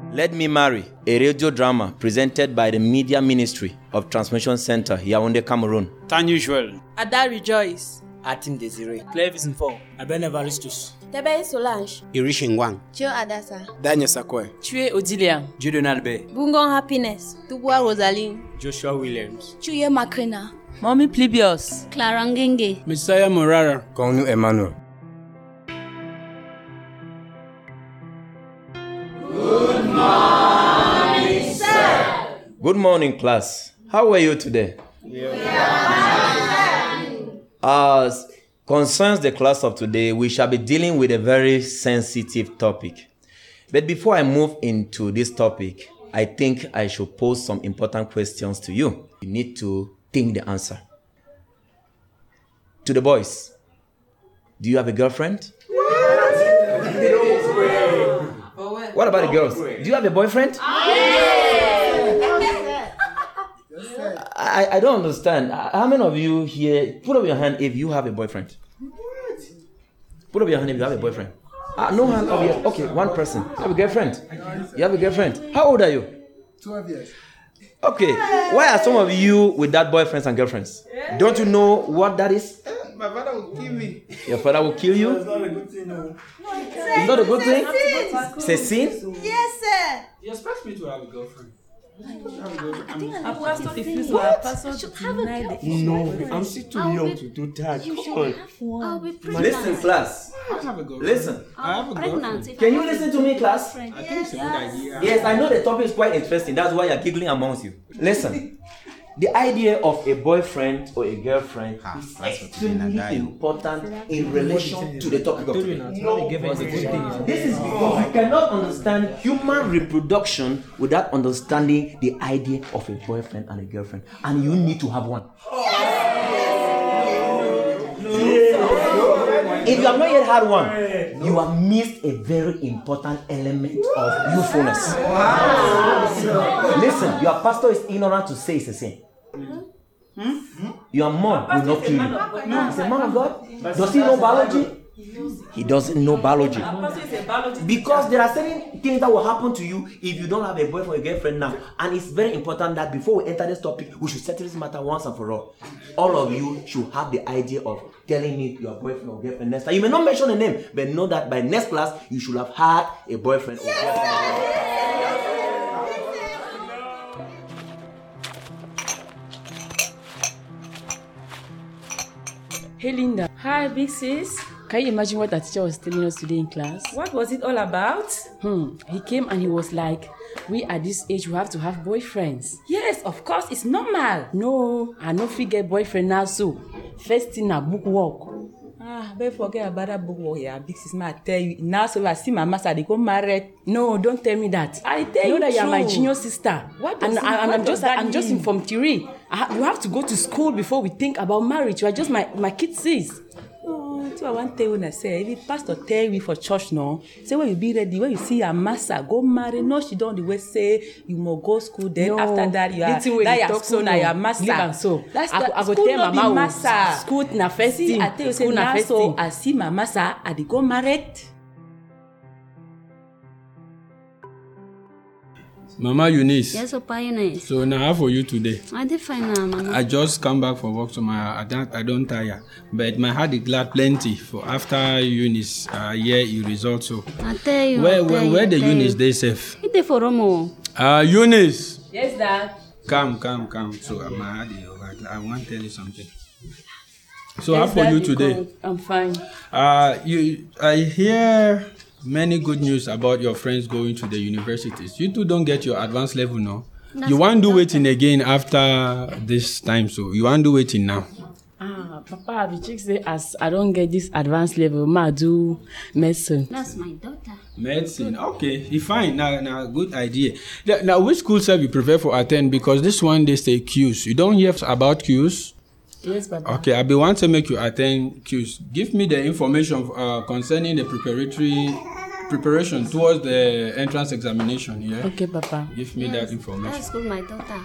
Let Me Marry, a radio drama presented by the Media Ministry of Transmission Center, Yaoundé, Cameroon. Tanusuel. Ada Rejoice. Atim Desiree. Claire Visinfo. Aben Evaristus. Tebe Solange. Irish Ngwang. Chio Adasa. Daniel Sakwe. Chue Odilia. Jude Nalbe. Bungon Happiness. Tubwa Rosaline. Joshua Williams. Chuye Makrina. Mommy Plebios. Clara Ngenge. Messiah Morara. Konu Emmanuel. Good morning, class. How are you today? As concerns the class of today, we shall be dealing with a very sensitive topic. But before I move into this topic, I think I should pose some important questions to you. You need to think the answer. To the boys, do you have a girlfriend? What about the girls? Do you have a boyfriend? I don't understand. How many of you here, put up your hand if you have a boyfriend? Put up your hand if you have a boyfriend. No hand up here. Okay, one person. You have a girlfriend? You have a girlfriend? How old are you? 12 years. Okay. Why are some of you with that boyfriends and girlfriends? Don't you know what that is? My father will kill me. Your father will kill you? It's not a good thing, no. It's not a good thing? It's a sin? Yes, sir. You expect me to have a girlfriend? Pastor refused to have pastor to deny the issue. No, I'm still too young to do that. Come on. I'll be pregnant. Listen, class. I have a girlfriend. Listen. I have a girlfriend. Can you listen to me, class? I think it's a good idea. Yes, I know the topic is quite interesting. That's why you're giggling amongst you. Listen, the idea of a boyfriend or a girlfriend is extremely important in relation to the topic of today. This is because you cannot understand human reproduction without understanding the idea of a boyfriend and a girlfriend. And you need to have one. If you have not yet had one, you have missed a very important element of youthfulness. Listen, your pastor is ignorant to say it's a sin. Your mom will not kill you. He's a man of God. Does he know biology? He doesn't know biology. Because there are certain things that will happen to you if you don't have a boyfriend or a girlfriend now. And it's very important that before we enter this topic, we should settle this matter once and for all. All of you should have the idea of telling me your boyfriend or girlfriend next time. You may not mention a name, but know that by next class, you should have had a boyfriend or girlfriend. Hey Linda. Hi, big sis. Can you imagine what our teacher was telling us today in class? What was it all about? He came and he was like, we at this age, we have to have boyfriends. Yes, of course, it's normal. No, I no fit get boyfriend now, so first thing na book work. But forget about that book work, yeah. Big sis, I tell you, now so I see my master, they go married. No, don't tell me that. I tell you that true. you're my junior sister. What does I'm just in Form 3. You have to go to school before we think about marriage. You are just my kid sis. So I want to tell you when I say, if the pastor tell you for church now, say when you be ready, when you see your master, go marry. No, she don't always say you must go school. Then no. After that, you are your son and your master. Leave and so. That's I go school tell mama master. School na first see, thing. I tell you, school say na now first so thing. I see my master, I dey go married. Mama Eunice. Yes, Papa Eunice. So now how for you today? I did fine now, Mama. I just come back from work, so I don't tire. But my heart is glad plenty for after Eunice year you result. So I tell you. Where the Eunice they safe? It is for Romo. Eunice. Yes, Dad. Come. So my heart is over. I want to tell you something. So Yes, how for Dad, you today? come. I'm fine. I hear many good news about your friends going to the universities. You two don't get your advanced level now. You want to do waiting again after this time, so you want to do waiting now. Papa, the chick say as I don't get this advanced level, ma do medicine. That's my daughter. Medicine, okay, fine. Now, good idea. Now, which school sir you prefer for attend? Because this one they say Q's. You don't hear about Q's? Yes, Papa. Okay, I be want to make you attend Q's. Give me the information concerning the preparation towards the entrance examination. Yeah. Okay, Papa. Give me that information. That's good, my daughter.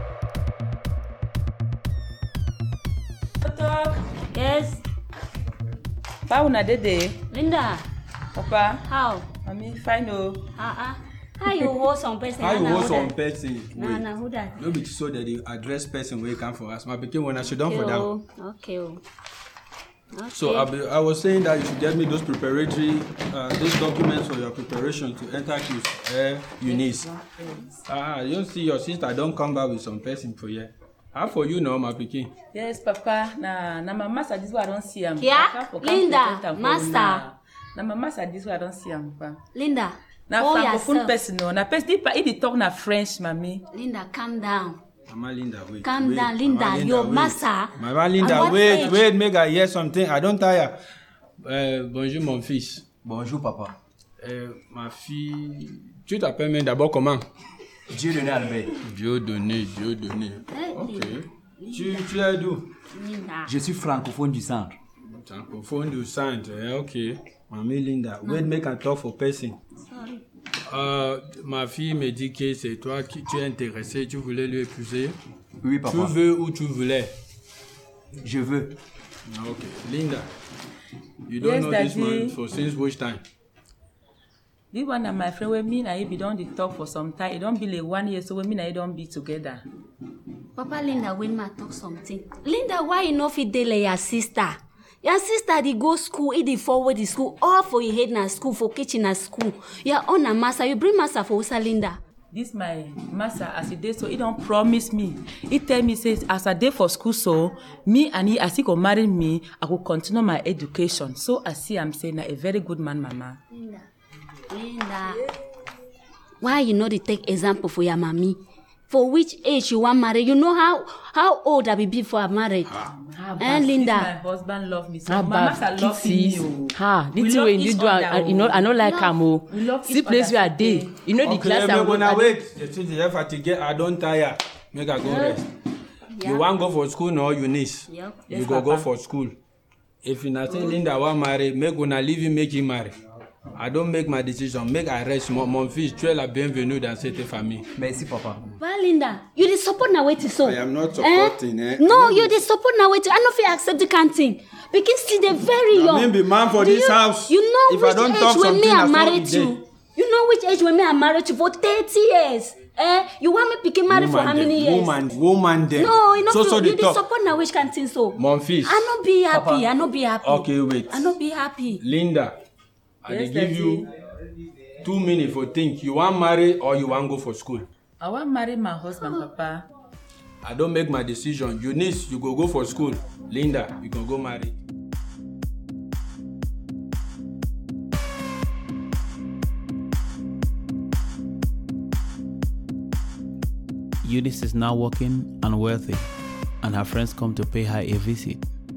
Yes. Papa, una dede. Linda. Papa. How? I mean, fine. How you hold some person? How you hold some that? person? Nah, who that? No be so that they address person where come for us. My pikin when I should done for them. Okay. So I was saying that you should get me those preparatory, these documents for your preparation to enter Eunice. You don't see your sister don't come back with some person for you. How for you now, my pikin? Yes, Papa. Na my master this way I don't see him. Yeah, Linda, master. Na my master this way I don't see him, Papa. Linda, na francophone person no. Na person he talk na French, mommy. Linda, calm down. Mama Linda, wait. Calm down, Linda. Your master. Mama Linda, wait, make I hear something. I don't tire. Bonjour, mon fils. Bonjour, papa. Ma fille, tu t'appelles d'abord comment? Dieudonné Albert. Dieudonné. Ok. Tu es d'où? Linda. Je suis francophone du centre. Francophone du centre, ok. Mamie Linda, wait, make I talk for person. Sorry. Ma fille me dit que c'est toi qui tu es intéressé, tu voulais lui épouser. Oui, papa. Tu veux ou tu voulais? Je veux. Okay. Linda, you don't know this man for since which time? This one and my friend, when me and he don't talk for some time. It don't be like 1 year, so when me and he don't be together. Papa Linda, when ma talk something. Linda, why you not fit dey like your sister? Your sister dey go school, dey forward the school, all for your head na school, for kitchen na school. Your own na master, you bring master for Usa Linda. This my master as he did so he don't promise me. He tell me says as I dey for school so me and he as he go marry me, I will continue my education. So I see I'm saying a very good man, Mama. Linda, why you know they take example for your mommy? For which age you want marry? You know how old I be before I married. And Linda, my husband love me so. My master love me. This way you do. I know like Camo. See place where I dey. You know the class I'm gonna wait. I don't tire. Make I go rest. You want go for school no, Eunice? Yep. You go for school. If you not say Linda want marry, make gonna leave him, make him marry. I don't make my decision. Make I rest. Mon fils, tu es la bienvenue dans cette famille. Merci, papa. well, Linda, you dey support na wetin so? I am not supporting. No, you dey support na wetin. I no fit accept the kind thing. Because still dey very young. I mean, be man for this house. You know if I don't talk which age when me something, I I married you. You know which age when me I married you for 30 years. You want me pick marry for how many years? Woman them. No, you know so you dey talk. support na which kind thing so? Mon fils. I no be happy. Papa. I no be happy. Okay, wait. I no be happy. Linda, I Yes, give Daddy. you 2 minutes for think. You want marry or you want go for school? I want marry my husband, Papa. I don't make my decision. Eunice, you go for school. Linda, you can go marry. Eunice is now working and wealthy, and her friends come to pay her a visit.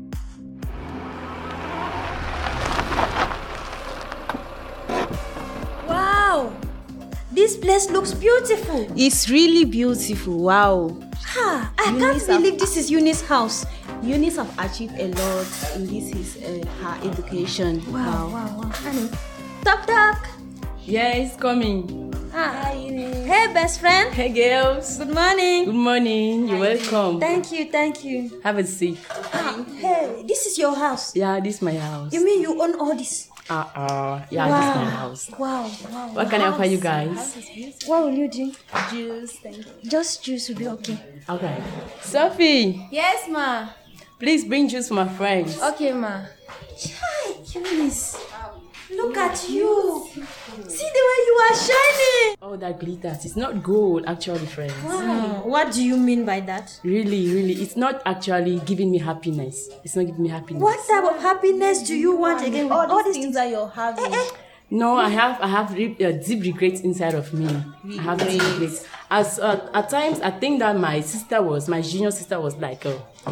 Wow! This place looks beautiful. It's really beautiful. Wow. Ha! I can't believe this is Eunice's house. Eunice have achieved a lot in her education. Wow. Honey. Talk. Yeah, it's coming. Hi. Hey, best friend. Hey, girls. Good morning. Good morning. You're welcome. Thank you. Have a seat. Hey, this is your house. Yeah, this is my house. You mean you own all this? Yeah, this is my house. Wow. What can I offer you guys? What will you drink? Juice, thank you. Just juice will be okay. Okay. Sophie, Yes, ma. please bring juice for my friends. Okay, ma. Hi, Eunice. Look at you. See the way you are shining. Oh, that glitters. It's not gold, actually, friends. Wow. What do you mean by that? Really, it's not actually giving me happiness. It's not giving me happiness. What type of happiness do you want again with all these things? that you're having. No, I have deep regrets inside of me. I have deep regrets. As at times, I think that my junior sister was like,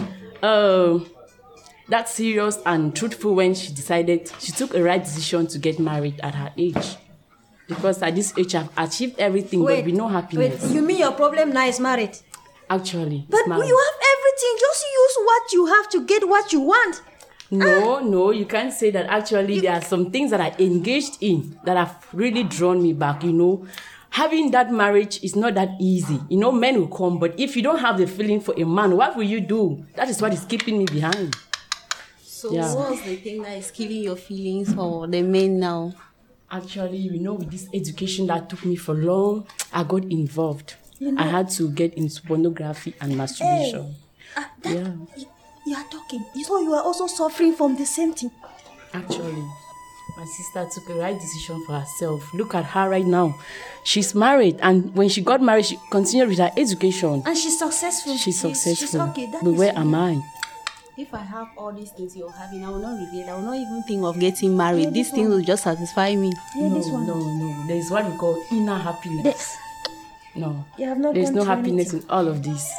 that serious and truthful when she took a right decision to get married at her age. Because at this age, I've achieved everything, but with no happiness. Wait, you mean your problem now is married? Actually, But you have everything. Just use what you have to get what you want. No, you can't say that. Actually, there are some things that I engaged in that have really drawn me back, Having that marriage is not that easy. Men will come, but if you don't have the feeling for a man, what will you do? That is what is keeping me behind. So what's the thing that is killing your feelings for the men now? Actually, with this education that took me for long, I got involved. I had to get into pornography and masturbation. You are talking. So you are also suffering from the same thing. Actually, my sister took the right decision for herself. Look at her right now. She's married, and when she got married, she continued with her education. And she's successful. She's successful. She's okay. But where am I? If I have all these things you're having, I will not regret. I will not even think of getting married. This thing will just satisfy me. No. There is what we call inner happiness. No. There's no happiness in all of this.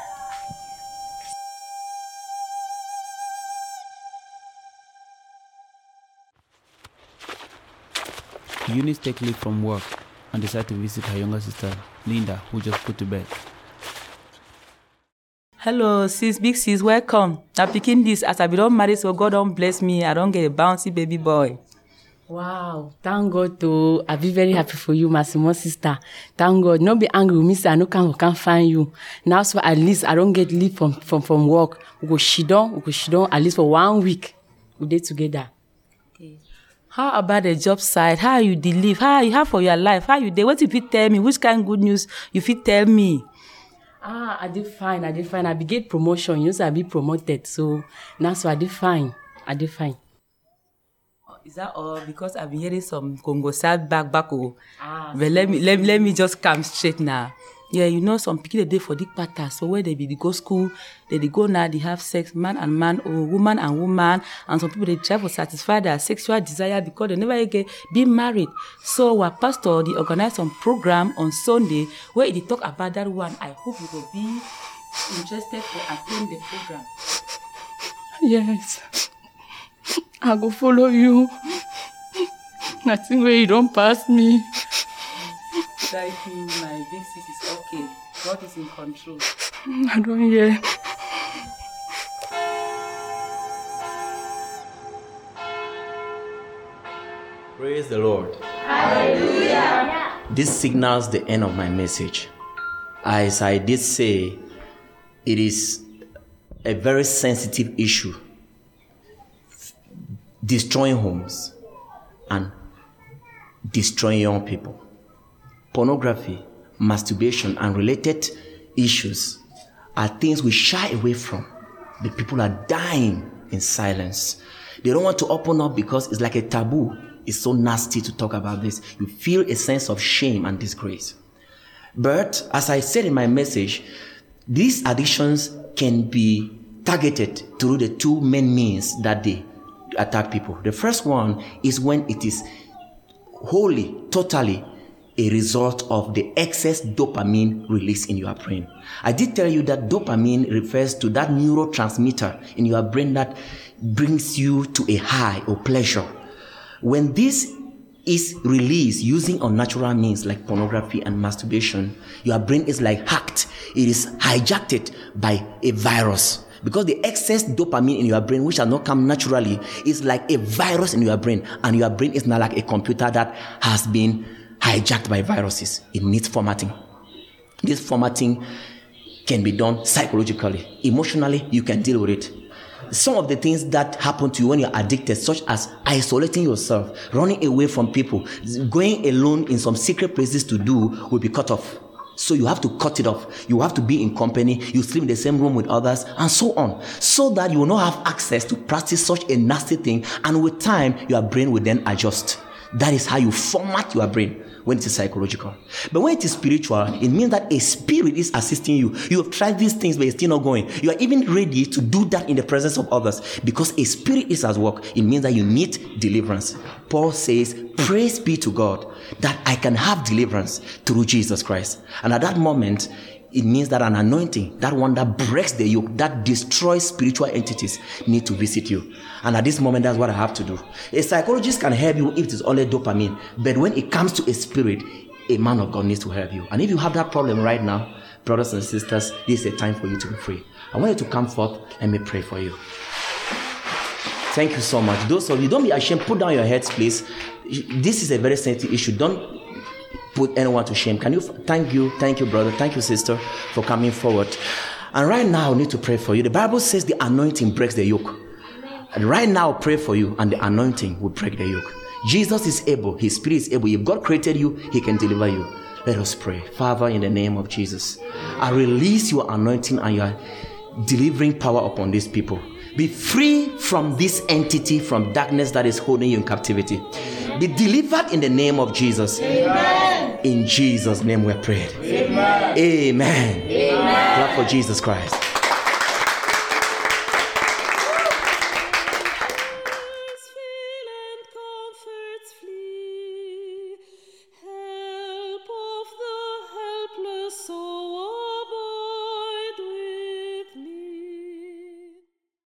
Eunice take leave from work and decide to visit her younger sister, Linda, who just put to bed. Hello, sis, big sis, welcome. Now picking this as I be don't marry, so God don't bless me. I don't get a bouncy baby boy. Wow, thank God though. I be very happy for you, my small sister. Thank God. Don't be angry with me, say I no can't find you. Now so at least I don't get leave from work. We go sit down at least for 1 week. We day together. Okay. How about the job side? How you dey live? How you have for your life? How you dey? What you fit tell me? Which kind of good news you fit tell me? I did fine. I be get promotion. So I be promoted. So now so I did fine. Is that all? Because I've been hearing some Congo South back. But let me just come straight now. Yeah, some people they for the pattern. So where they go school, they go now, they have sex, man and man, or woman and woman, and some people they try to satisfy their sexual desire because they never get be married. So our pastor they organize some program on Sunday where they talk about that one. I hope you will be interested to attend the program. Yes, I go follow you. Nothing where you don't pass me. Like me, my big sis is okay. God is in control. I don't hear. Praise the Lord. Hallelujah. This signals the end of my message. As I did say, it is a very sensitive issue. Destroying homes and destroying young people. Pornography, masturbation, and related issues are things we shy away from. The people are dying in silence. They don't want to open up because it's like a taboo. It's so nasty to talk about this. You feel a sense of shame and disgrace. But as I said in my message, these addictions can be targeted through the two main means that they attack people. The first one is when it is wholly, totally a result of the excess dopamine released in your brain. I did tell you that dopamine refers to that neurotransmitter in your brain that brings you to a high or pleasure. When this is released using unnatural means like pornography and masturbation, your brain is like hacked. It is hijacked by a virus. Because the excess dopamine in your brain, which has not come naturally, is like a virus in your brain. And your brain is not like a computer that has been hijacked by viruses. It needs formatting. This formatting can be done psychologically. Emotionally, you can deal with it. Some of the things that happen to you when you're addicted, such as isolating yourself, running away from people, going alone in some secret places to do, will be cut off. So you have to cut it off. You have to be in company. You sleep in the same room with others, and so on. So that you will not have access to practice such a nasty thing. And with time, your brain will then adjust. That is how you format your brain when it is psychological. But when it is spiritual, it means that a spirit is assisting you. You have tried these things, but it's still not going. You are even ready to do that in the presence of others because a spirit is at work. It means that you need deliverance. Paul says, praise be to God that I can have deliverance through Jesus Christ. And at that moment, it means that an anointing, that one that breaks the yoke, that destroys spiritual entities, need to visit you. And at this moment, that's what I have to do. A psychologist can help you if it is only dopamine. But when it comes to a spirit, a man of God needs to help you. And if you have that problem right now, brothers and sisters, this is a time for you to be free. I want you to come forth. Let me pray for you. Thank you so much. Those of you, don't be ashamed. Put down your heads, please. This is a very sensitive issue. Don't put anyone to shame. Can you thank you, brother, thank you, sister, for coming forward. And right now I need to pray for you. The Bible says the anointing breaks the yoke. And right now I'll pray for you, and the anointing will break the yoke. Jesus is able. His Spirit is able. If God created you, He can deliver you. Let us pray. Father, in the name of Jesus, I release your anointing and your delivering power upon these people. Be free from this entity, from darkness that is holding you in captivity. Be delivered in the name of Jesus. Amen. In Jesus' name we pray. Amen. Amen. Clap for Jesus Christ.